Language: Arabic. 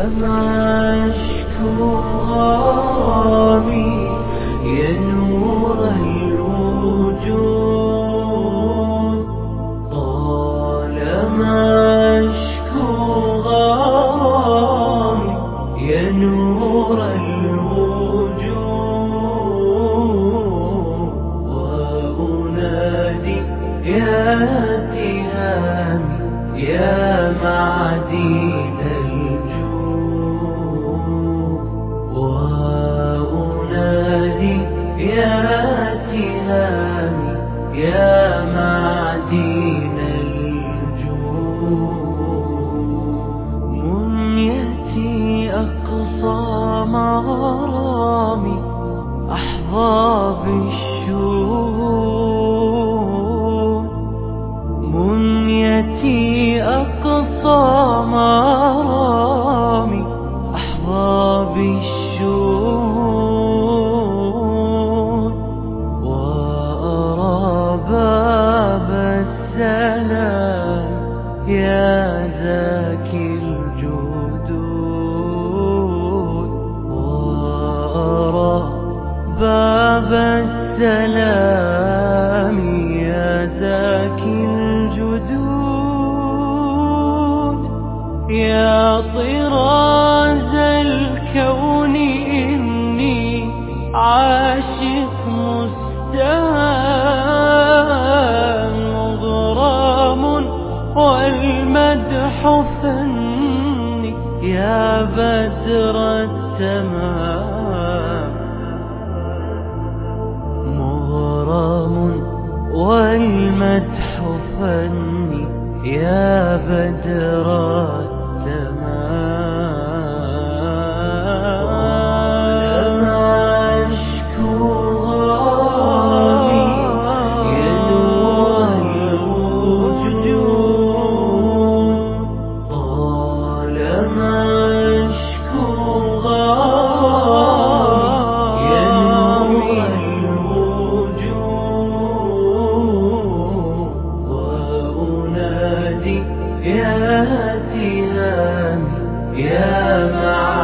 أشكو غرامي يا نور الوجود، طالما أشكو غرامي يا نور الوجود، وأنادي يا تهامي يا معدن الجود، وأنادي يا تهامي يا معدن الجود، منيتي أقصى مرامي أحظى بالشهود، منيتي أقصى مرامي أحظى بالشهود، وأرى باب السلام يا زاكي الجدود، وأرى باب السلام يا زاكي الجدود، يا طراز الكون إني عاشق مستهان، مغرم والمدح فني يا بدر التمام، مغرم والمدح فني يا بدر التمام، أشكو غرامي يا نور الوجود، طالما أشكو غرامي يا نور الوجود، وأنادي يا تهامي يا معدن